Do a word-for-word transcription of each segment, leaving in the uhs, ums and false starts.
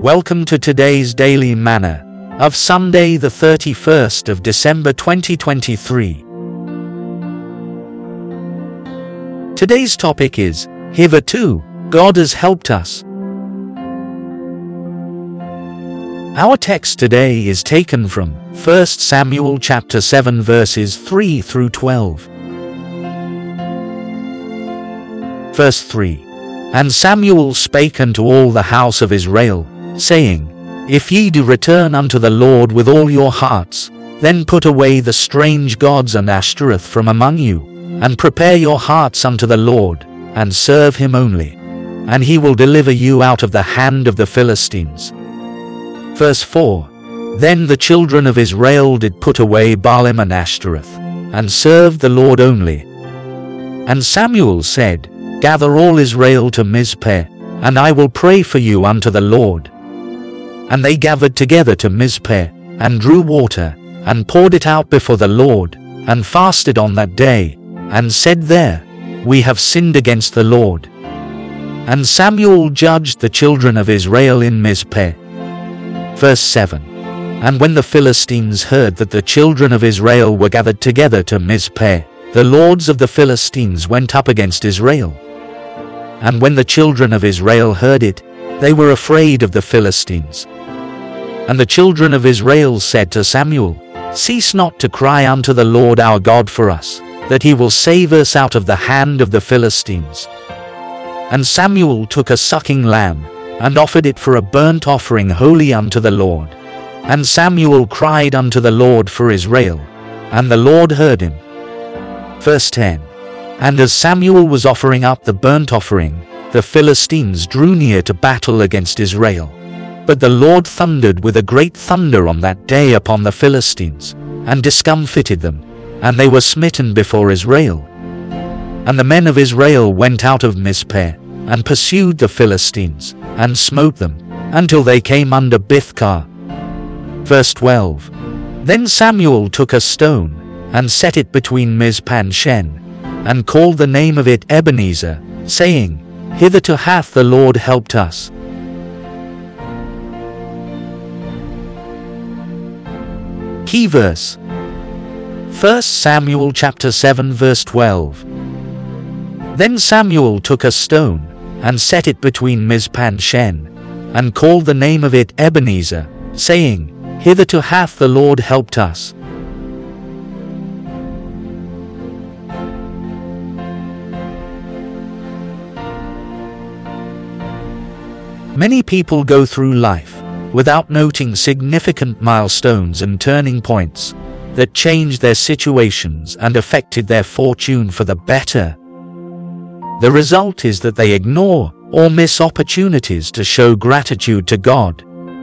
Welcome to today's Daily Manna of Sunday the thirty-first of December twenty twenty-three. Today's topic is, Hitherto, God has helped us. Our text today is taken from First Samuel chapter seven verses three through twelve. Verse three. And Samuel spake unto all the house of Israel, saying, If ye do return unto the Lord with all your hearts, then put away the strange gods and Ashtoreth from among you, and prepare your hearts unto the Lord, and serve him only, and he will deliver you out of the hand of the Philistines. Verse four. Then the children of Israel did put away Baalim and Ashtoreth, and served the Lord only. And Samuel said, Gather all Israel to Mizpeh, and I will pray for you unto the Lord. And they gathered together to Mizpeh, and drew water, and poured it out before the Lord, and fasted on that day, and said there, We have sinned against the Lord. And Samuel judged the children of Israel in Mizpeh. Verse seven. And when the Philistines heard that the children of Israel were gathered together to Mizpeh, the lords of the Philistines went up against Israel. And when the children of Israel heard it, they were afraid of the Philistines. And the children of Israel said to Samuel, Cease not to cry unto the Lord our God for us, that he will save us out of the hand of the Philistines. And Samuel took a sucking lamb, and offered it for a burnt offering holy unto the Lord. And Samuel cried unto the Lord for Israel, and the Lord heard him. Verse ten. And as Samuel was offering up the burnt offering, the Philistines drew near to battle against Israel. But the Lord thundered with a great thunder on that day upon the Philistines, and discomfited them, and they were smitten before Israel. And the men of Israel went out of Mizpeh, and pursued the Philistines, and smote them, until they came under Bithkar. Verse twelve. Then Samuel took a stone, and set it between Mizpah and Shen, and called the name of it Ebenezer, saying, Hitherto hath the Lord helped us. Key verse. First Samuel chapter seven verse twelve. Then Samuel took a stone, and set it between Mizpah and Shen, and called the name of it Ebenezer, saying, Hitherto hath the Lord helped us. Many people go through life without noting significant milestones and turning points that changed their situations and affected their fortune for the better. The result is that they ignore or miss opportunities to show gratitude to God.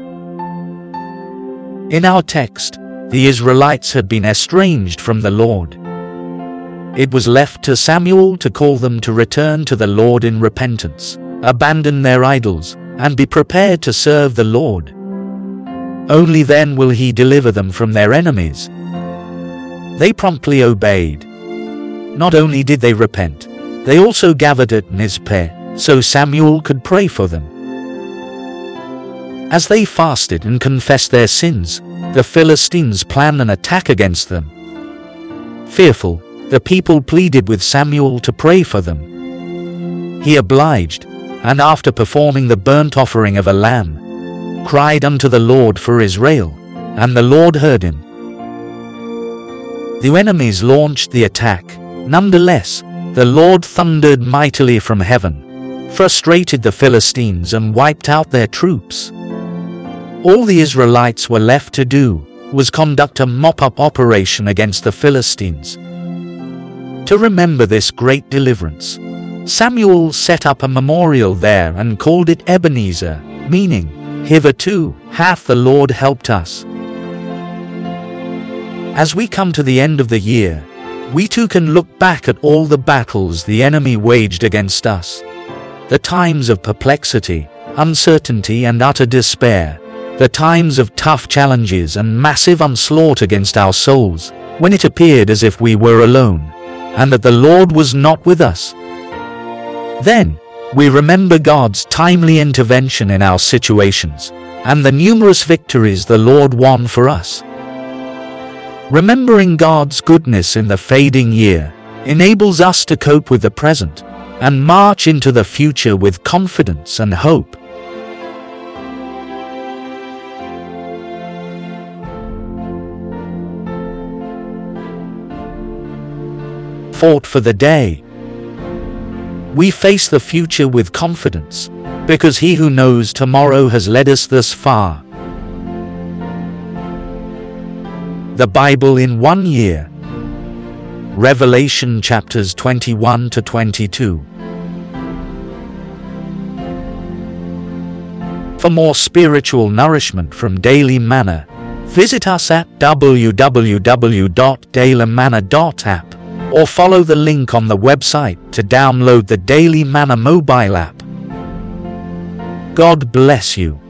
In our text, the Israelites had been estranged from the Lord. It was left to Samuel to call them to return to the Lord in repentance, abandon their idols, and be prepared to serve the Lord. Only then will he deliver them from their enemies. They promptly obeyed. Not only did they repent, they also gathered at Mizpeh, so Samuel could pray for them. As they fasted and confessed their sins, the Philistines planned an attack against them. Fearful, the people pleaded with Samuel to pray for them. He obliged, and after performing the burnt offering of a lamb, cried unto the Lord for Israel, and the Lord heard him. The enemies launched the attack. Nonetheless, the Lord thundered mightily from heaven, frustrated the Philistines and wiped out their troops. All the Israelites were left to do was conduct a mop-up operation against the Philistines. To remember this great deliverance, Samuel set up a memorial there and called it Ebenezer, meaning, Hitherto hath the Lord helped us. As we come to the end of the year, we too can look back at all the battles the enemy waged against us. The times of perplexity, uncertainty and utter despair. The times of tough challenges and massive onslaught against our souls, when it appeared as if we were alone, and that the Lord was not with us. Then, We remember God's timely intervention in our situations, and the numerous victories the Lord won for us. Remembering God's goodness in the fading year enables us to cope with the present and march into the future with confidence and hope. Thought for the day. We face the future with confidence, because He who knows tomorrow has led us thus far. The Bible in one year. Revelation chapters twenty-one to twenty-two. For more spiritual nourishment from Daily Manna, visit us at w w w dot daily manna dot app or follow the link on the website to download the Daily Manna mobile app. God bless you.